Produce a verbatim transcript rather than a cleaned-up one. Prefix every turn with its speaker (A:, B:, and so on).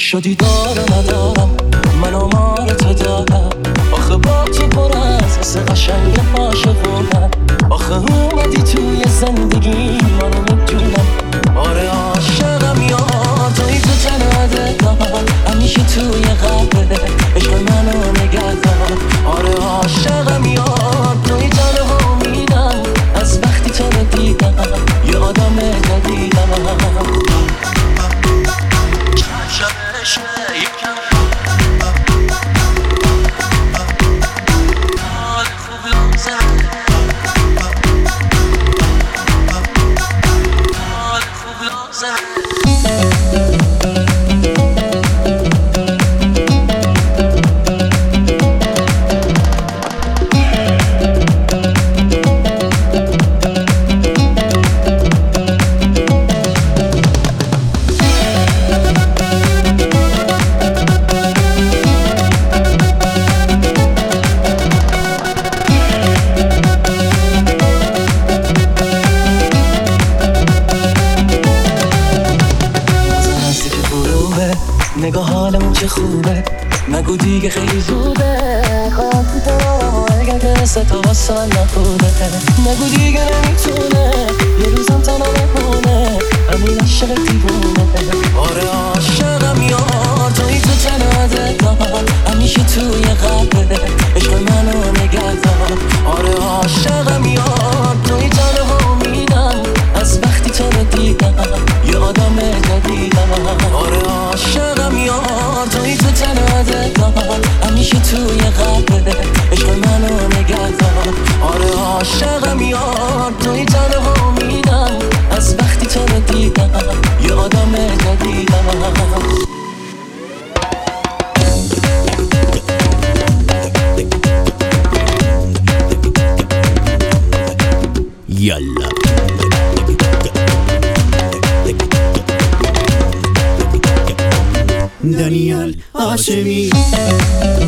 A: شدی دارم ندارم من آمار تو دارم آخه با تو پر از حس قشنگ عاشقونم آخه اومدی توی زندگی منو میدونم آره عاشقم یار توی تو تنها دلم همیشه توی قلبه عشق منو نگه دار آره عاشقم یار توی تنها میدم از وقتی تو رو دیدم یه آدم جدیدم شبش یکم حال خوب لازم حال خوب لازم نگاه حالمون چه خوبه نگو دیگه خیلی زوده خواهی تو اگر که ستا با سال نخوده نگو دیگه نمیتونه یه روزم تنها بمونه همین عشق دیوونه آره عاشقم یار توی تو تنها دلم همیشه توی قلبه عشق منو نگه دار آره عاشقم یار توی تنها میدم از وقتی تو رو دیدم یه آدم جدیدم آره عاشقم یار توی تو تنها دلم همیشه توی قلبه عشق منو نگه دار آره عاشقم یار توی تنها میدم از وقتی تو رو دیدم یه آدم جدیدم
B: یالا دانیال هاشمی